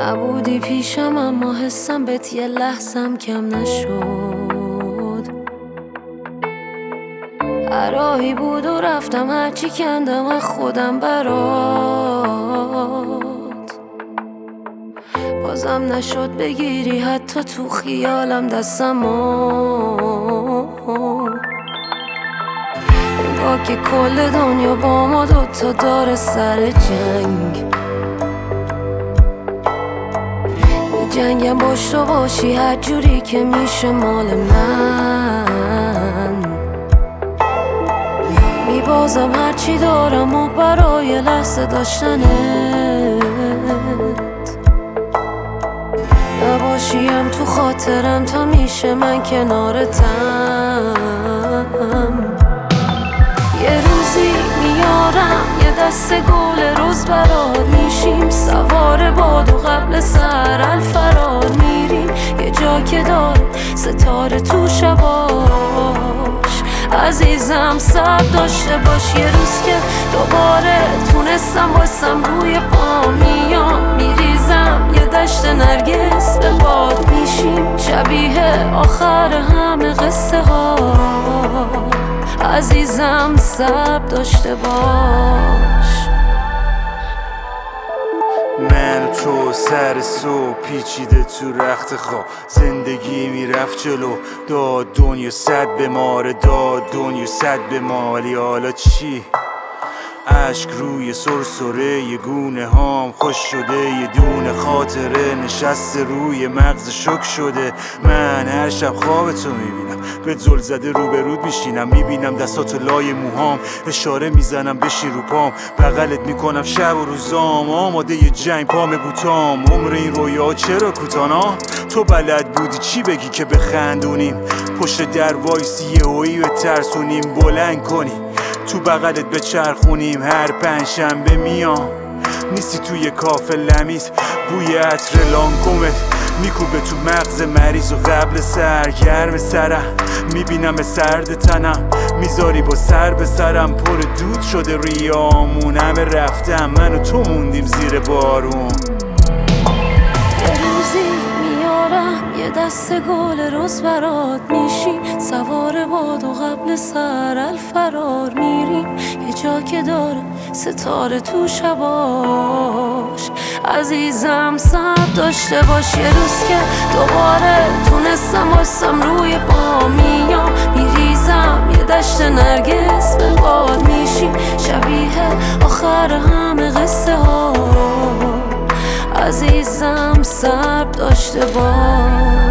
نبودی پیشم اما حسم بهت یه لحظم کم نشد. هر راهی بود و رفتم هرچی کندم از خودم برات. بازم نشد بگیری حتی تو خیالم دستمو. انگار که کل دنیا با ما دوتا داره سر جنگ. جنگم باش تو باشی هر جوری که میشه مال من. میبازم هرچی دارم و برای لحظه داشتنت. نباشیم تو خاطرم تا میشه من کنارتم. یه روزی میارم یه دست گل روز برات میشیم. سوار باد و قبل سر الفرار میریم. یه جا که داره ستاره تو شباش. عزیزم صبر داشته باش. یه روز که دوباره تونستم باشم روی پا میام. میریزم یه دشت نرگس به باد میشیم. شبیه آخر همه قصه ها. عزیزم صبر داشته باش. من و تو سر صبح پیچیده تو رخت خواب. زندگی میرفت جلو داد دنیا صد به ماره. داد دنیا صد به ما ولی حالا چی؟ عشق روی سرسره یه گونه هام خوش شده. یه دونه خاطره نشسته روی مغز شک شده. من هر شب خوابتو میبینم به زل زده روبرود میشینم. میبینم دستاتو لای موهام اشاره میزنم بشی رو پام. بغلت میکنم شب و روزام آماده یه جنگ پام بوتام. عمر این رویا چرا کوتانا؟ تو بلد بودی چی بگی که بخندونیم؟ پشت در وایسی یه هویی به ترسونیم. بلند کنی تو بغلت به چرخونیم. هر پنجشنبه میام نیستی توی کافه لمیز. بوی عطر لانکومت میکوبه تو مغز مریض. و قبل سرگرم سرم میبینم سرد تنم. میذاری با سر به سرم پر دود شده ریامون. همه رفتم من و تو موندیم زیر بارون. یه دست گل روز برات میشیم. سوار باد و قبل سر الفرار میریم. یه جا که داره ستاره تو شباش. عزیزم صبر داشته باش. یه روز که دوباره تونستم باشم روی پا میام. میریزم یه دشت نرگس به باد میشیم. شبیه آخر همه قصه ها. عزیزم صبر داشته باش.